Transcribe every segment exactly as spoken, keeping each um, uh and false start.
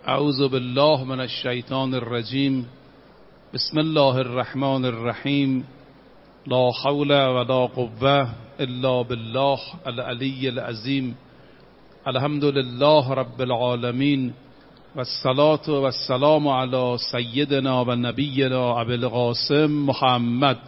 اعوذ بالله من الشیطان الرجیم. بسم الله الرحمن الرحیم. لا حول ولا قوة الا بالله العلی العظیم. الحمد لله رب العالمین والصلاة والسلام علی سیدنا و نبینا ابی القاسم محمد.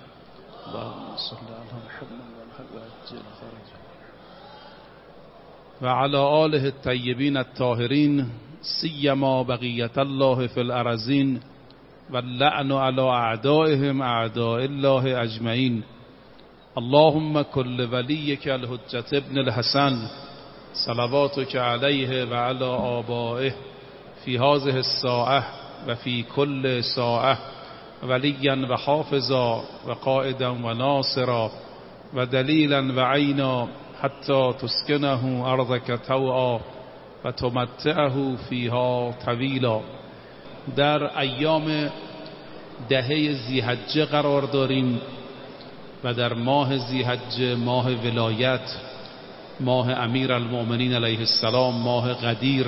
و علی آله الطیبین الطاهرین سیما بقیت الله فی الارضین واللعن علی اعدائهم اعداء الله اجمعین. اللهم کل ولیک الحجة ابن الحسن صلواتک علیه و علی آبائه فی هذه الساعة و فی کل ساعة ولیا و حافظا و قائدا و ناصرا و دلیلا و عینا حتی تسکنه ارضک طوعا و تمتعه فیها طویلا. در ایام دهه ذی‌حجه قرار داریم و در ماه ذی‌حجه، ماه ولایت، ماه امیرالمؤمنین علیه السلام، ماه قدیر.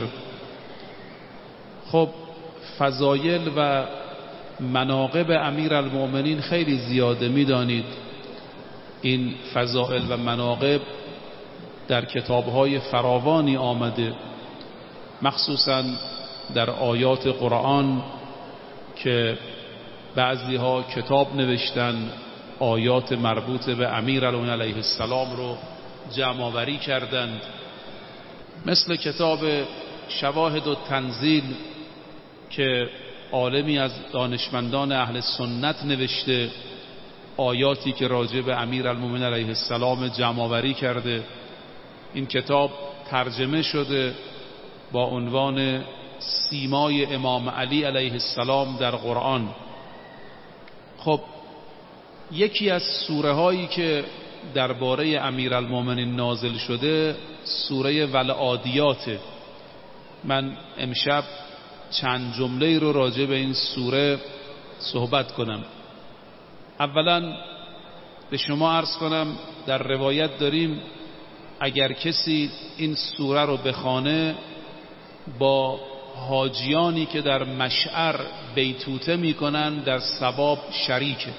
خب فضایل و مناقب امیرالمؤمنین خیلی زیاده، میدانید این فضائل و مناقب در کتاب‌های فراوانی آمده، مخصوصا در آیات قرآن که بعضی‌ها کتاب نوشتن، آیات مربوط به امیرالمؤمنین علیه السلام رو جمع آوری کردند، مثل کتاب شواهد التنزیل که عالمی از دانشمندان اهل سنت نوشته، آیاتی که راجع به امیرالمؤمنین علیه السلام جمع آوری کرده. این کتاب ترجمه شده با عنوان سیمای امام علی علیه السلام در قرآن. خب یکی از سوره هایی که درباره امیرالمؤمنین نازل شده سوره والعادیات. من امشب چند جمله رو راجع به این سوره صحبت کنم. اولا به شما عرض کنم در روایت داریم اگر کسی این سوره رو بخوانه با حاجیانی که در مشعر بیتوته میکنن در ثواب شریکه.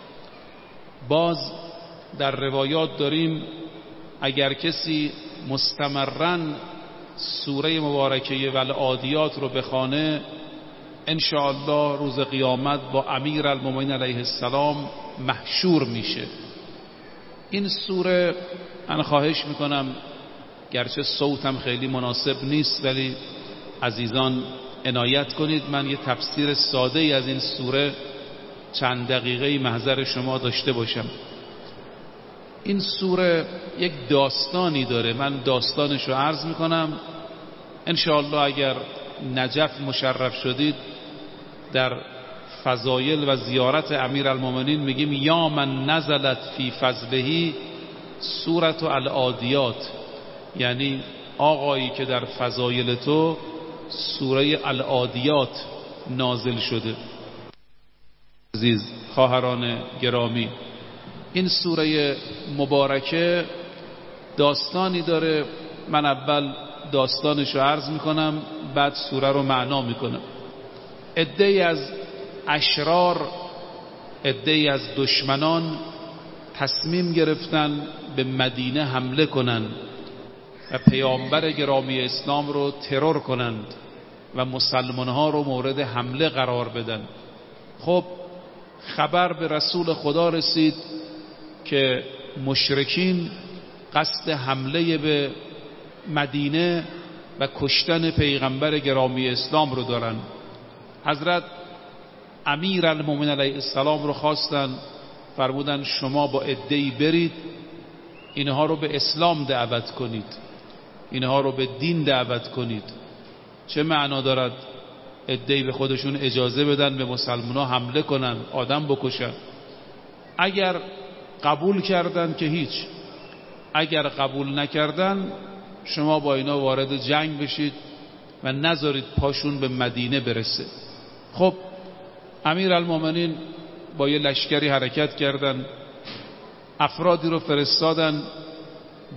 باز در روایات داریم اگر کسی مستمرا سوره مبارکه والعادیات رو بخوانه انشاءالله روز قیامت با امیرالمؤمنین علیه السلام محشور میشه. این سوره من خواهش میکنم، گرچه صوتم خیلی مناسب نیست ولی عزیزان عنایت کنید، من یه تفسیر ساده ای از این سوره چند دقیقه محضر شما داشته باشم. این سوره یک داستانی داره، من داستانش رو عرض میکنم. انشاءالله اگر نجف مشرف شدید در فضایل و زیارت امیرالمؤمنین میگیم یا من نزلت فی فضلهی سورة العادیات، یعنی آقایی که در فضایل تو سوره العادیات نازل شده. عزیز خواهران گرامی، این سوره مبارکه داستانی داره. من اول داستانش رو عرض میکنم، بعد سوره رو معنا میکنم. عده‌ای از اشرار، عده‌ای از دشمنان تصمیم گرفتن به مدینه حمله کنند و پیامبر گرامی اسلام رو ترور کنند و مسلمان‌ها رو مورد حمله قرار بدن. خب خبر به رسول خدا رسید که مشرکین قصد حمله به مدینه و کشتن پیغمبر گرامی اسلام رو دارن. حضرت امیرالمؤمنین علیه السلام رو خواستن، فرمودن شما با عده‌ای برید اینها رو به اسلام دعوت کنید، اینها رو به دین دعوت کنید. چه معنا دارد عده‌ای به خودشون اجازه بدن به مسلمان‌ها حمله کنن، آدم بکشن؟ اگر قبول کردن که هیچ، اگر قبول نکردن شما با اینا وارد جنگ بشید و نذارید پاشون به مدینه برسه. خب امیرالمؤمنین با یه لشکری حرکت کردن، افرادی رو فرستادن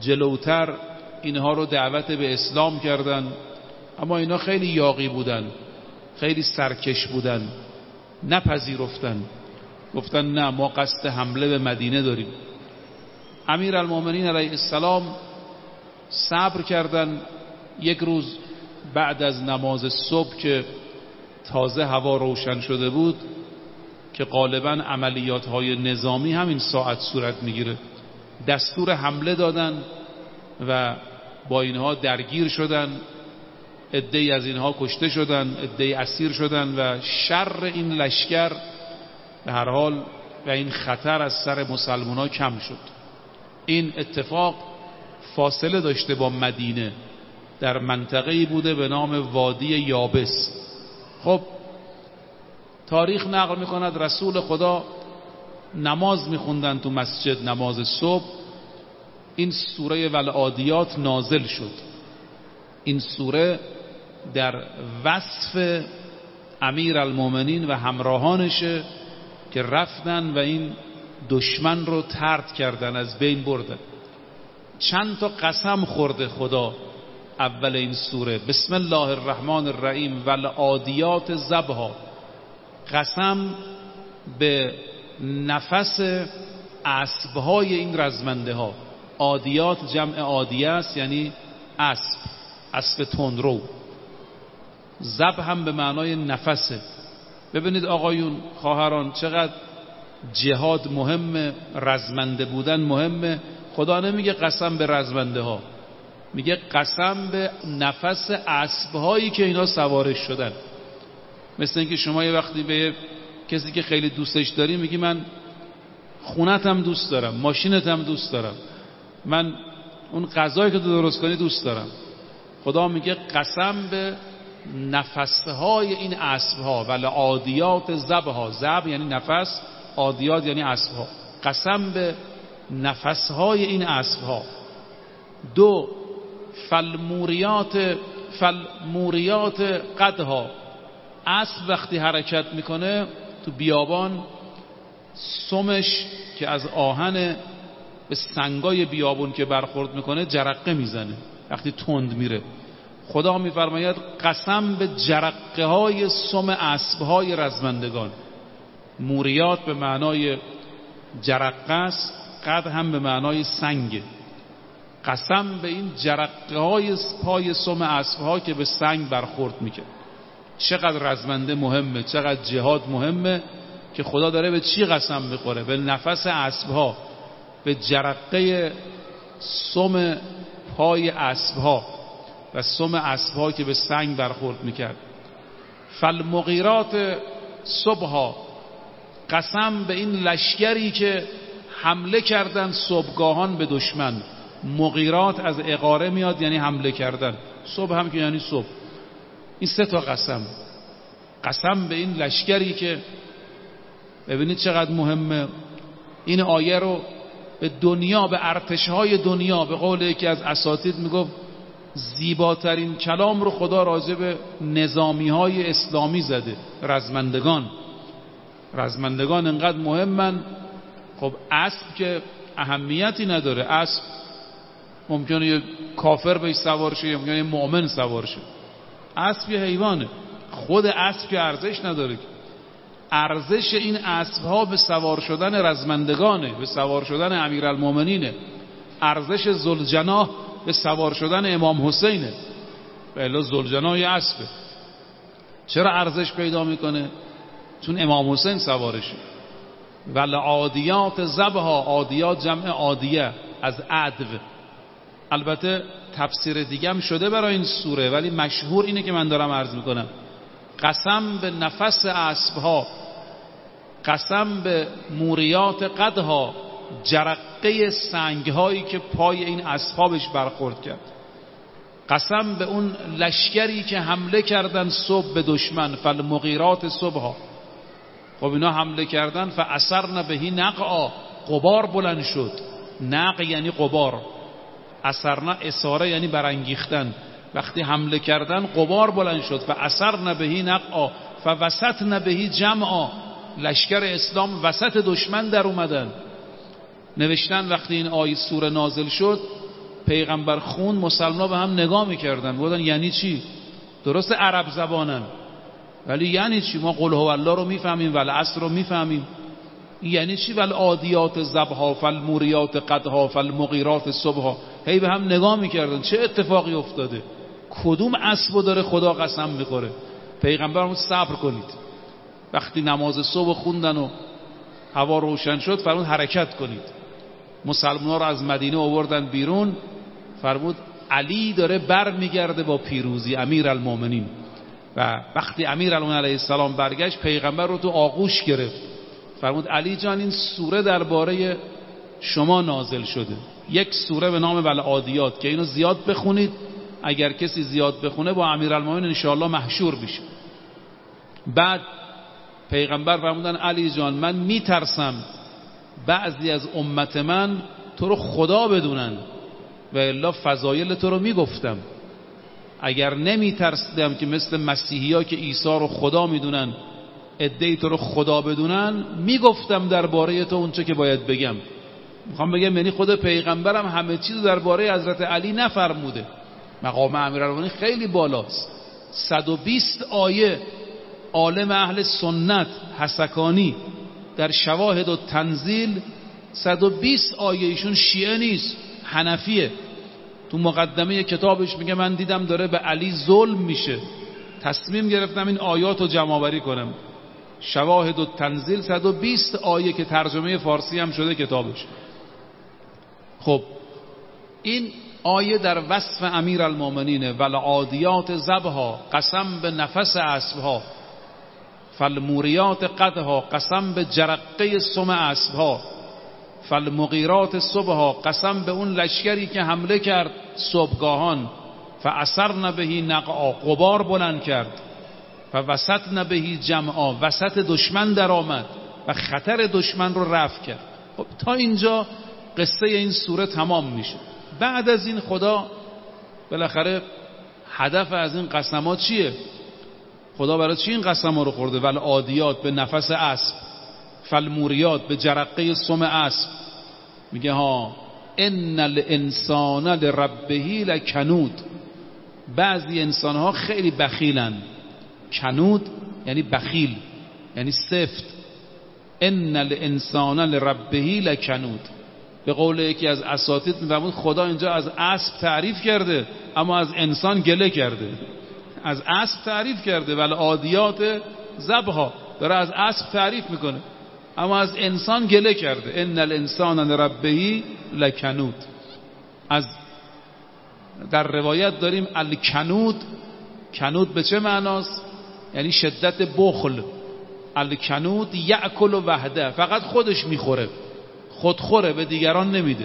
جلوتر، اینها رو دعوت به اسلام کردن، اما اینا خیلی یاغی بودن، خیلی سرکش بودن، نپذیرفتن، گفتن نه ما قصد حمله به مدینه داریم. امیرالمومنین علیه السلام صبر کردن. یک روز بعد از نماز صبح که تازه هوا روشن شده بود که غالباً عملیات‌های نظامی همین ساعت صورت میگیره، دستور حمله دادن و با اینها درگیر شدن. عده‌ای از اینها کشته شدن، عده‌ای اسیر شدن و شر این لشکر به هر حال و این خطر از سر مسلمان‌ها کم شد. این اتفاق فاصله داشته با مدینه، در منطقه‌ای بوده به نام وادی یابس. خب تاریخ نقل می‌کند رسول خدا نماز می‌خوندن تو مسجد، نماز صبح. این سوره والعادیات نازل شد. این سوره در وصف امیرالمومنین و همراهانشه که رفتن و این دشمن رو طرد کردن، از بین بردن. چند تا قسم خورده خدا اول این سوره. بسم الله الرحمن الرحیم والعادیات ضبحا، قسم به نفس اسبهای این رزمنده ها. عادیات جمع عادیه است، یعنی اسب، اسب تندرو. ضبح هم به معنای نفسه. ببینید آقایون، خواهران، چقدر جهاد مهمه، رزمنده بودن مهمه. خدا نمیگه قسم به رزمنده ها، میگه قسم به نفس اسبهایی که اینا سوارش شدن. مثل اینکه شما یه وقتی به کسی که خیلی دوستش داری میگی من خونتم دوست دارم، ماشینتم دوست دارم، من اون غذایی که تو درست کنی دوست دارم. خدا میگه قسم به نفسهای این اسبها، ولی عادیات ضبحا. ضبح یعنی نفس، عادیات یعنی اسبها. قسم به نفسهای این اسبها. دو، فالموریات فالموریات قدها. اسب وقتی حرکت میکنه تو بیابان، سمش که از آهن به سنگای بیابون که برخورد میکنه جرقه میزنه وقتی تند میره. خدا میفرماید قسم به جرقه های سم اسب های رزمندگان. موریات به معنای جرقه است، قد هم به معنای سنگه. قسم به این جرقه های پای سم اسب ها که به سنگ برخورد میکنه. چقدر رزمنده مهمه، چقدر جهاد مهمه که خدا داره به چی قسم میخوره؟ به نفس اسب ها، به جرقه سم پای اسب ها و سم اسب ها که به سنگ برخورد میکرد. فالمغیرات صبحا، قسم به این لشکری که حمله کردن صبحگاهان به دشمن. مغیرات از اغاره میاد، یعنی حمله کردن. صبح هم که یعنی صبح. این سه تا قسم. قسم به این لشکری که، ببینید چقدر مهمه. این آیه رو به دنیا، به ارتشهای دنیا، به قول یکی از اساتید میگفت زیباترین کلام رو خدا راجع به نظامی های اسلامی زده. رزمندگان رزمندگان انقدر مهمن. خب اسب که اهمیتی نداره، اسب ممکنه یه کافر بهش سوار شه، ممکنه یه مؤمن سوار شه. اسب یه حیوانه، خود اسب که ارزش نداره. ارزش این اسب ها به سوار شدن رزمندگانه، به سوار شدن امیرالمومنینه. ارزش ذوالجناح به سوار شدن امام حسینه. به الا ذوالجناح یه اسبه. چرا ارزش پیدا میکنه؟ چون امام حسین سوارشه. والعادیات ضبحا، عادیات جمع عادیه از عدو. البته تفسیر دیگه هم شده برای این سوره، ولی مشهور اینه که من دارم عرض میکنم. قسم به نفس اسبها، قسم به موریات قدها، جرقه سنگهایی که پای این اسبها بهش برخورد کرد. قسم به اون لشکری که حمله کردن صبح به دشمن. فالمغیرات صبحا. خب اینا حمله کردن، فاثرن بهی نقعا، غبار بلند شد. نقع یعنی غبار، اثرنا اثاره یعنی برانگیختن. وقتی حمله کردن غبار بلند شد. فاثرن بهی نقعا فوسطن بهی جمعا، لشکر اسلام وسط دشمن در اومدن. نوشتن وقتی این آیه سوره نازل شد، پیغمبر خون، مسلمان به هم نگاه میکردن، گفتن یعنی چی؟ درست عرب زبانن، ولی یعنی چی؟ ما قل هو الله رو میفهمیم و العصر رو میفهمیم. یعنی چی؟ والعادیات ضبحا فالموریات قدحا فالمغیرات صبحا. هی به هم نگاه میکردن چه اتفاقی افتاده، کدوم اسبو داره خدا قسم میخوره. پیغمبرمون صبر کنید. وقتی نماز صبح خوندن و هوا روشن شد فرمود حرکت کنید. مسلمان‌ها رو از مدینه آوردن بیرون، فرمود علی داره بر میگرده با پیروزی، امیرالمومنین. و وقتی امیرالمومنین علیه السلام برگشت پیغمبر رو تو آغوش گرفت، فرمود علی جان این سوره درباره شما نازل شده، یک سوره به نام والعادیات که اینو زیاد بخونید، اگر کسی زیاد بخونه با امیرالمومنین ان شاء الله محشور میشه. بعد پیغمبر فرمودن علی جان من میترسم بعضی از امت من تو رو خدا بدونن و الا فضایل تو رو میگفتم. اگر نمیترسیدم که مثل مسیحی‌ها که عیسی رو خدا میدونن عده‌ای تو رو خدا بدونن، میگفتم درباره تو اونچه که باید بگم. میخوام بگم یعنی خود پیغمبرم همه چیز درباره حضرت علی نفرموده. مقام امیرالمومنین خیلی بالاست. صد و بیست آیه عالم اهل سنت حسکانی در شواهد و تنزیل، صد و بیست آیه، ایشون شیعه نیست، حنفیه. تو مقدمه کتابش میگه من دیدم داره به علی ظلم میشه، تصمیم گرفتم این آیات رو جمع آوری کنم. شواهد و تنزیل صد و بیست آیه که ترجمه فارسی هم شده کتابش. خب این آیه در وصف امیرالمومنین والعادیات ضبحا قسم به نفس اسبها، فالموریات قدحا قسم به جرقه سم اسبها، فالمغیرات صبحا قسم به اون لشکری که حمله کرد صبحگاهان، فاثرن بهی نقعا غبار بلند کرد، فوسطن بهی جمعا وسط دشمن در آمد و خطر دشمن رو رفع کرد. خب تا اینجا قصه این سوره تمام میشه. بعد از این خدا بالاخره هدف از این قسمات چیه؟ خدا برای چی این قسم رو خورده؟ والعادیات به نفس اسب، فالموریات به جرقه سم اسب. میگه ها ان الانسان لربه لکنود. بعضی انسان ها خیلی بخیلن. کنود یعنی بخیل، یعنی سفت. ان الانسان لربه لکنود. به قول یکی از اساتید میفهمون خدا اینجا از اسب تعریف کرده اما از انسان گله کرده. از اسب تعریف کرده والعادیات ضبحا، داره از اسب تعریف میکنه اما از انسان گله کرده. ان الانسان لربه لکنود. از در روایت داریم الکنود. کنود به چه معناست؟ یعنی شدت بخل. الکنود یأکل وحده، فقط خودش میخوره، خودخوره، به دیگران نمیده.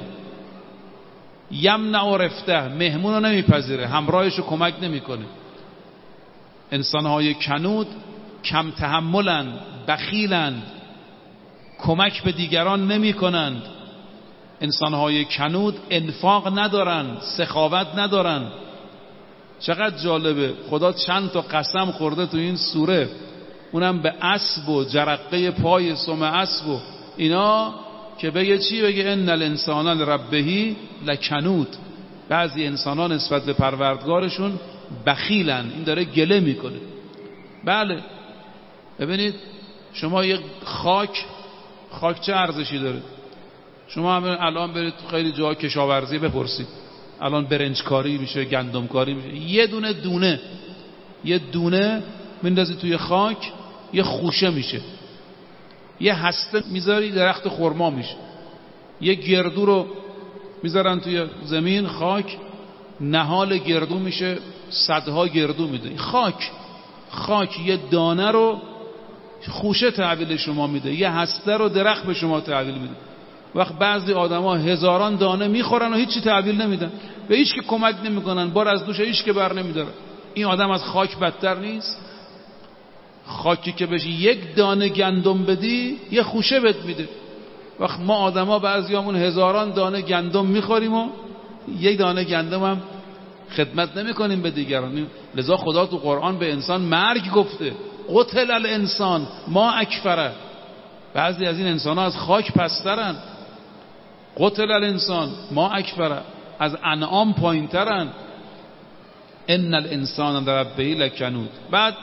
یمنع رفته، مهمون رو نمیپذیره، همراهش رو کمک نمیکنه. انسانهای کنود کم تحملند، بخیلند، کمک به دیگران نمی کنند. انسانهای کنود انفاق ندارند، سخاوت ندارند. چقدر جالبه، خدا چند تا قسم خورده تو این سوره، اونم به اسب و جرقه پای سم اسب و اینا، که بگه چی؟ بگه ان الانسان لربه لکنود. بعضی انسانان نسبت به پروردگارشون بخیلن. این داره گله میکنه. بله ببینید شما یک خاک خاک چه ارزشی داره؟ شما هم الان برید خیلی جاها کشاورزی بپرسید، الان برنج کاری میشه، گندم کاری میشه، یه دونه دونه یه دونه میندازی توی خاک یه خوشه میشه، یه هسته میذاری درخت خرما میشه، یه گردو رو میذارن توی زمین خاک، نهال گردو میشه، صدها گردو میده. خاک خاک یه دانه رو خوشه تحویل شما میده، یه هسته رو درخت به شما تحویل میده. وقت بعضی آدما هزاران دانه میخورن و هیچی تحویل نمیدن، به هیچ که کمک نمیکنن، بار از دوش هیچ که بر نمیداره. این آدم از خاک بدتر نیست؟ خاکی که بهش یک دانه گندم بدی یه خوشه بهت میده. وقت ما آدما بعضیامون هزاران دانه گندم میخوریم و یک دانه گندم هم خدمت نمیکنیم به دیگران. لذا خدا تو قرآن به انسان مرگ گفته، قتل الانسان ما اکفره. بعضی از این انسان ها از خاک پسترن. قتل الانسان ما اکفره، از انعام پایین ترن. ان الانسان لربه لکنود. بعد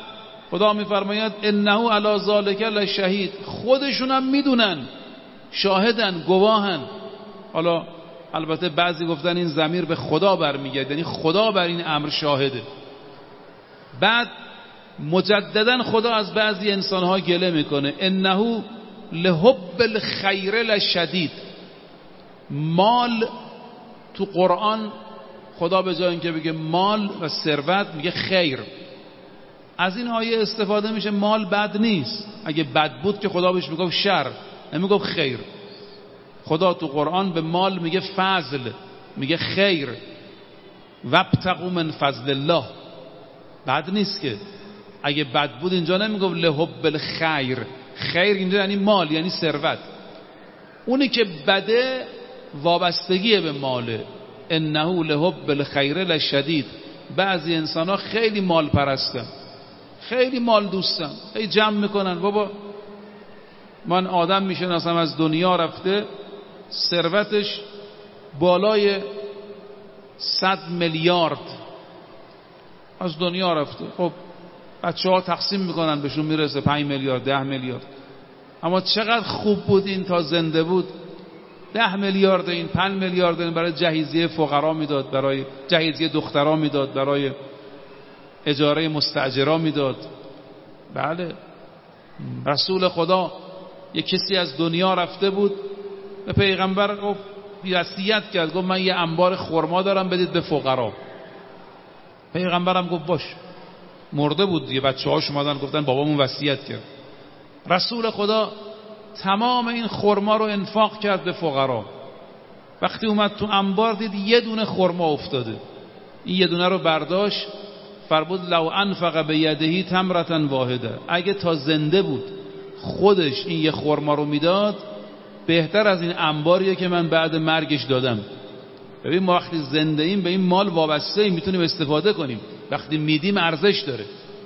خدا میفرماید انه علی ذلک لشهید، خودشون هم میدونن، شاهدن، گواهن. حالا البته بعضی گفتن این ضمیر به خدا برمیگرده، یعنی خدا بر این امر شاهده. بعد مجددا خدا از بعضی انسانها گله میکنه، انه لحب الخیر لشدید. مال تو قرآن خدا به جای اینکه بگه مال و ثروت میگه خیر. از این آیه استفاده میشه مال بد نیست، اگه بد بود که خدا بهش میگفت شر، نمیگفت خیر. خدا تو قرآن به مال میگه فضل، میگه خیر. وابتغوا من فضل الله، بد نیست که. اگه بد بود اینجا نمیگفت لحب الخیر، خیر اینجا یعنی مال، یعنی ثروت. اونی که بده وابستگی به ماله. انه لحب الخیر لشدید. بعضی انسان ها خیلی مال پرستن، خیلی مال دوستن، خیلی جمع میکنن. بابا من آدم میشناسم از دنیا رفته ثروتش بالای صد میلیارد از دنیا رفته. خب بچه ها تقسیم میکنن بهشون میرسه پنج میلیارد، ده میلیارد. اما چقدر خوب بود این تا زنده بود. ده میلیارد این، پنج میلیارد این برای جهیزیه فقرا میداد، برای جهیزیه دخترا میداد، برای اجاره مستاجرا میداد. بله، رسول خدا یک کسی از دنیا رفته بود، به پیغمبر گفت، وصیت کرد، گفت من یه انبار خرما دارم بدید به فقرا. پیغمبرم گفت باش. مرده بود دیگه، بچه‌هاش اومدن گفتن بابامون وصیت کرد. رسول خدا تمام این خرما رو انفاق کرد به فقرا. وقتی اومد تو انبار دید یه دونه خرما افتاده. این یه دونه رو برداشت، فرمود لو انفق بیدهی تمرة واحده، اگه تا زنده بود خودش این یه خرما رو میداد بهتر از این انباریه که من بعد مرگش دادم. ببین ما وقتی زنده ایم به این مال وابسته ایم، میتونیم استفاده کنیم. وقتی میدیم ارزش داره،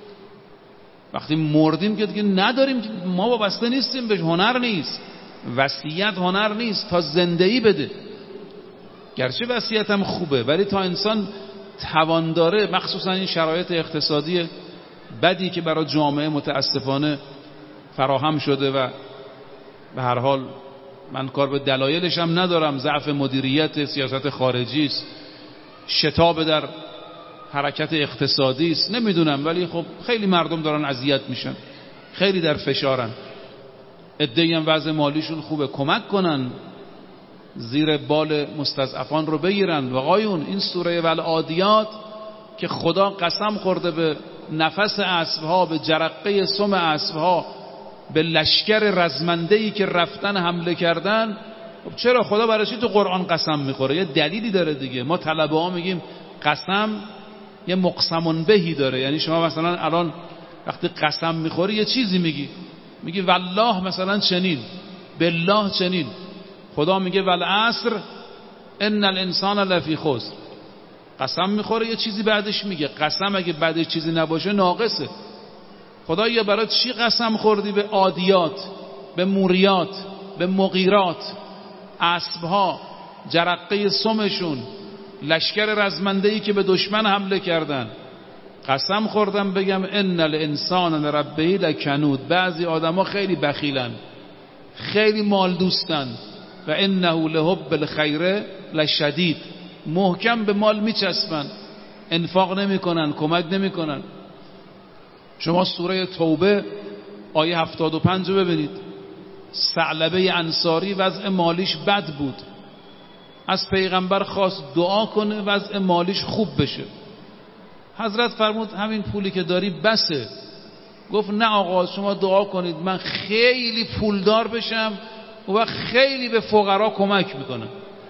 وقتی مردیم که دیگه نداریم، ما وابسته نیستیم بهش. هنر نیست وصیت، هنر نیست تا زندگی بده. گرچه وصیت هم خوبه، ولی تا انسان توان داره، مخصوصا این شرایط اقتصادی بدی که برای جامعه متاسفانه فراهم شده و به هر حال من کار به دلایلش هم ندارم، ضعف مدیریت سیاست خارجی است، شتاب در حرکت اقتصادی است، نمیدونم، ولی خب خیلی مردم دارن اذیت میشن، خیلی در فشارن. عده‌ای هم وضع مالیشون خوبه، کمک کنن، زیر بال مستضعفان رو بگیرن. و آقایون این سوره والعادیات که خدا قسم خورده به نفس اسبها، به جرقه سم اسبها، به لشکر رزمنده‌ای که رفتن حمله کردن، خب چرا خدا برای چی تو قرآن قسم میخوره؟ یه دلیلی داره دیگه. ما طلبه ها میگیم قسم یه مقسمون بهی داره، یعنی شما مثلا الان وقتی قسم میخوری یه چیزی میگی، میگی والله مثلا چنین، بالله چنین. خدا میگه والعصر ان الانسان لفی خسر. قسم میخوره یه چیزی بعدش میگه. قسم اگه بعدش چیزی نباشه ناقصه. خدا یا برای چی قسم خوردی؟ به عادیات، به موریات، به مغیرات، اسبها، جرقه سمشون، لشکر رزمنده‌ای که به دشمن حمله کردن. قسم خوردم بگم ان الانسان لربه لکنود. بعضی آدما خیلی بخیلن، خیلی مال دوستن. و انه لحب الخیر لشدید. محکم به مال میچسبن، انفاق نمیکنن، کمک نمیکنن. شما سوره توبه آیه هفتاد و پنج رو ببینید. ثعلبه انصاری وضع مالیش بد بود، از پیغمبر خواست دعا کنه وضع مالیش خوب بشه. حضرت فرمود همین پولی که داری بسه. گفت نه آقا شما دعا کنید من خیلی پولدار بشم و خیلی به فقرا کمک میکنم.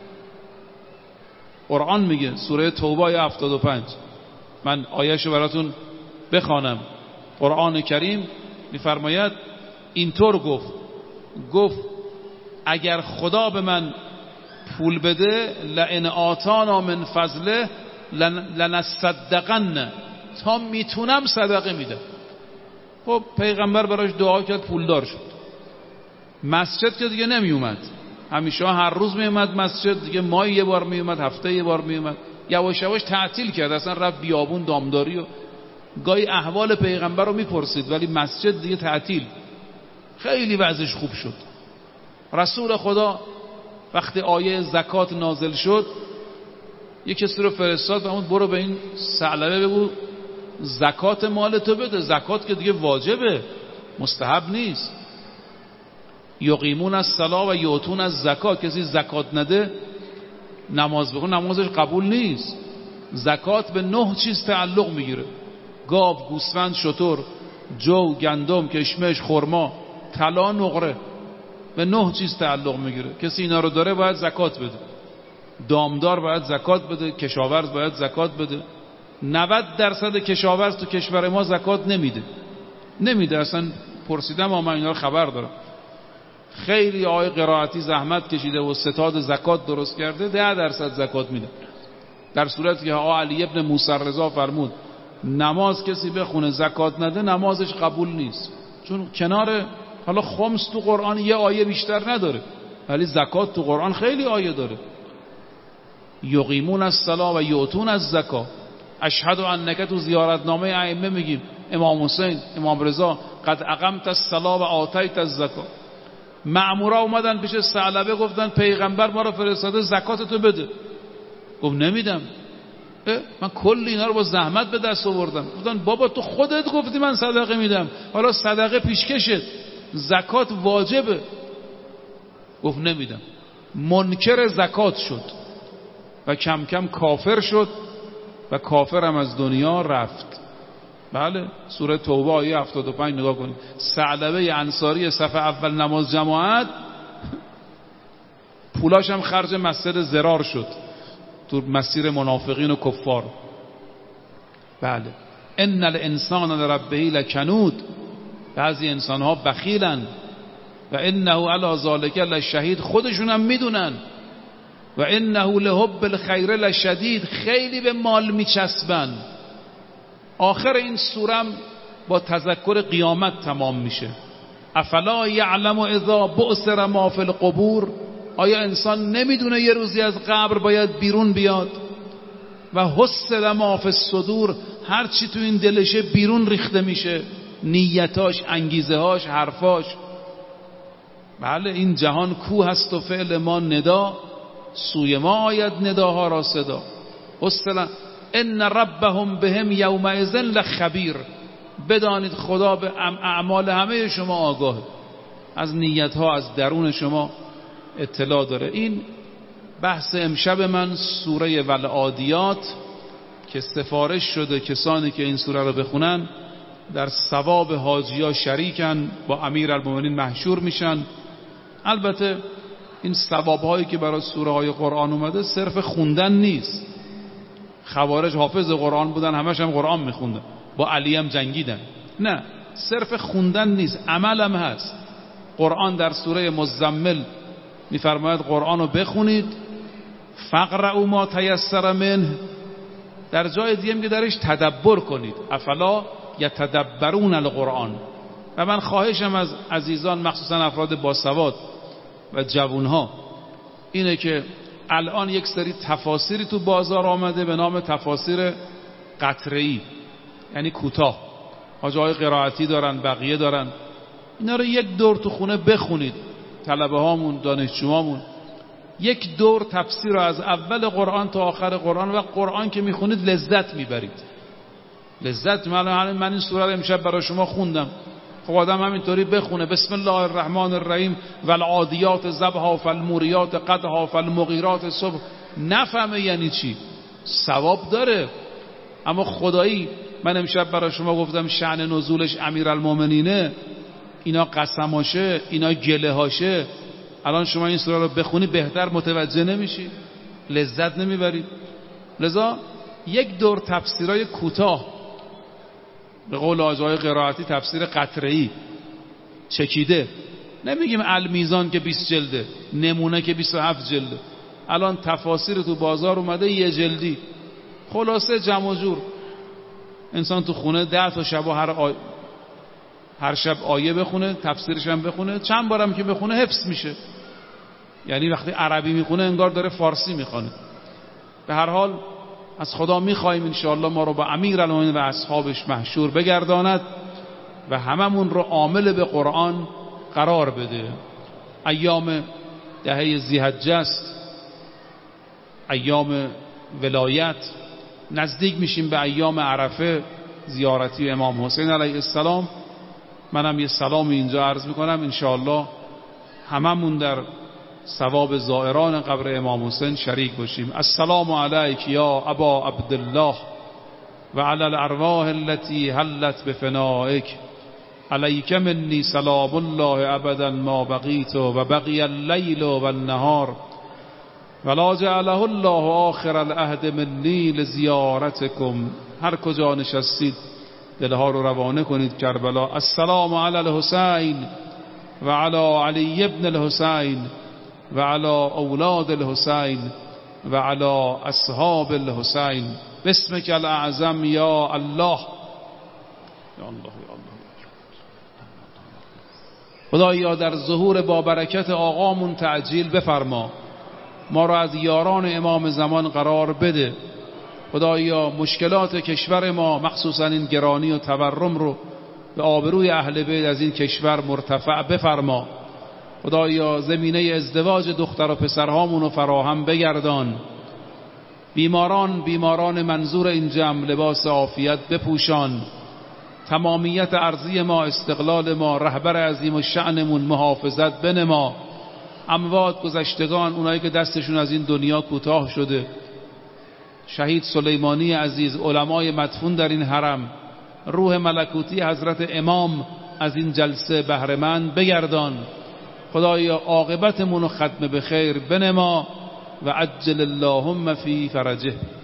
قرآن میگه سوره توبه آیه هفتاد و پنج، من آیهشو براتون بخوانم. قرآن کریم میفرماید اینطور گفت گفت اگر خدا به من پول بده لئن آتانا من فضله لنصدقن، تا میتونم صدقه میدم. خب پیغمبر براش دعا کرد، پولدار شد. مسجد که دیگه نمی اومد، همیشه هر روز می اومد مسجد، دیگه ماه یه بار می اومد، هفته یه بار می اومد. یواش یواش تعطیل کرد، اصلا رفت بیابون دامداری و گاهی احوال پیغمبر رو میپرسید ولی مسجد دیگه تعطیل، خیلی وضعش خوب شد. رسول خدا وقتی آیه زکات نازل شد یک کسی رو فرستاد و اون برو به این ثعلبه بگو زکات مال تو بده. زکات که دیگه واجبه، مستحب نیست. یقیمون الصلاة و یؤتون الزکات، کسی زکات نده نماز بخونه نمازش قبول نیست. زکات به نه چیز تعلق میگیره: گاو، گوسفند، شتر، جو، گندم، کشمش، خرما، طلا، نقره. به نه چیز تعلق میگیره. کسی اینا رو داره باید زکات بده. دامدار باید زکات بده، کشاورز باید زکات بده. نود درصد کشاورز تو کشور ما زکات نمیده نمیده اصلا پرسیدم اما من اینا رو خبر دارم. خیلی آقای قرائتی زحمت کشیده و ستاد زکات درست کرده، ده درصد زکات میده، در صورتی که آقا علی ابن موسی رضا فرمود نماز کسی بخونه زکات نده نمازش قبول نیست. چون کنار حالا خمس تو قرآن یه آیه بیشتر نداره ولی زکات تو قرآن خیلی آیه داره. یقیمون الصلاة و یؤتون الزکات. اشهد انک تو زیارتنامه ائمه میگیم امام حسین، امام رضا قد اقمت الصلاة و آتیت الزکات. مأمورا اومدن پیش ثعلبه گفتن پیغمبر ما رو فرستاده زکات تو بده. گفت نمیدم. من کل اینا رو با زحمت به دست آوردم. گفتن بابا تو خودت گفتی من صدقه میدم، حالا صدقه پیشکشت، زکات واجبه. گفت نمیدم. منکر زکات شد و کم کم کافر شد و کافر هم از دنیا رفت. بله سوره توبه آیه هفتاد و پنج نگاه کنید. ثعلبه انصاری صف اول نماز جماعت پولاش هم خرج مسجد زرار شد تو مسیر منافقین و کفار. بله ان الانسان لربه لکنود. بعضی انسان ها بخیلن و انه علی ذلک لشهید، خودشون هم میدونن. و انه لحب الخیر لشدید، خیلی به مال میچسبن. آخر این سورم با تذکر قیامت تمام میشه. افلا یعلم اذا بعثر ما فی القبور، آیا انسان نمیدونه یه روزی از قبر باید بیرون بیاد؟ و حصل ما فی الصدور، هر چی تو این دلشه بیرون ریخته میشه، نیتاش، انگیزه هاش، حرفاش. بله این جهان کو هست و فعل ما ندا، سوی ما آید نداها را صدا. حصل ان ربهم بهم یومئذ لخبیر، بدانید خدا به اعمال همه شما آگاه، از نیتها، از درون شما اطلاع داره. این بحث امشب من سوره والعادیات که سفارش شده کسانی که این سوره رو بخونن در ثواب حاجیا شریکن، با امیرالمومنین محشور میشن. البته این ثوابهایی که برای سوره های قرآن اومده صرف خوندن نیست. خوارج حافظ قرآن بودن، همش هم قرآن میخوندن، با علی هم جنگیدن. نه، صرف خوندن نیست، عمل هم هست. قرآن در سوره مزمل میفرماید قرآن رو بخونید، فقرؤوا ما تیسر منه. در جای دیگه میگه درش تدبر کنید، افلا یتدبرون القرآن. و من خواهشم از عزیزان مخصوصا افراد باسواد و جوانها اینه که الان یک سری تفاسیری تو بازار آمده به نام تفاسیر قطره‌ای، یعنی کوتاه. حاجی های قرائتی دارن، بقیه دارن. اینا رو یک دور تو خونه بخونید، طلبه هامون، دانشجوهامون. یک دور تفسیر رو از اول قرآن تا آخر قرآن، و قرآن که میخونید لذت میبرید. لذت من من این سوره رو امشب برای شما خوندم. خب آدم همینطوری بخونه بسم الله الرحمن الرحیم والعادیات ضبحا فالموریات قدحا فالمغیرات صبح، نفهمه یعنی چی. ثواب داره، اما خدایی من امشب برای شما گفتم شأن نزولش امیرالمومنینه، اینا قسماشه، اینا گله هاشه. الان شما این سوره رو بخونی بهتر متوجه نمیشی، لذت نمیبرید. لذا یک دور تفسیرای کوتاه، به قول آجای قرائتی تفسیر قطره‌ای چکیده، نمیگیم المیزان که بیست جلده، نمونه که بیست و هفت جلده. الان تفاسیر تو بازار اومده یه جلدی، خلاصه جمع و جور. انسان تو خونه ده تا شب و هر آی... هر شب آیه بخونه، تفسیرش هم بخونه، چند بارم که بخونه حفظ میشه. یعنی وقتی عربی میخونه انگار داره فارسی میخونه. به هر حال از خدا میخوایم انشاءالله ما رو با امیرالمومنین و اصحابش محشور بگرداند و هممون رو عامل به قرآن قرار بده. ایام دهه ذی‌حجه است، ایام ولایت، نزدیک میشیم به ایام عرفه، زیارتی امام حسین علیه السلام. منم یه سلام اینجا عرض میکنم، انشاءالله هممون در ثواب زائران قبر امام حسین شریک باشیم. السلام علیک یا ابا عبدالله و علی الارواح التي حلت بفنائک، علیک منی سلام الله ابدا ما بقیت و بقی اللیل و النهار ولا جعله الله آخر العهد منی لزیارتکم. هر کجا نشستید دلها رو روانه کنید کربلا. السلام علی الحسین و علی علی ابن الحسین و علی اولاد الحسین و علی اصحاب الحسین باسمک الاعظم یا الله. یا الله یا الله. خدایا در ظهور با برکت آقامون تعجیل بفرما، ما را از یاران امام زمان قرار بده. خدایا مشکلات کشور ما مخصوصا این گرانی و تورم رو به آبروی اهل بیت از این کشور مرتفع بفرما. خدایا زمینه ازدواج دختر و پسرهامون رو فراهم بگردان. بیماران بیماران منظور این جمع لباس عافیت بپوشان. تمامیت ارضی ما، استقلال ما، رهبر عظیم و شأنمون محافظت بنما. اموات گذشتگان، اونایی که دستشون از این دنیا کوتاه شده، شهید سلیمانی عزیز، علمای مدفون در این حرم، روح ملکوتی حضرت امام از این جلسه بهره‌مند بگردان. خدایا عاقبتمون رو ختم به خیر بنما و عجل اللهم فی فرجه.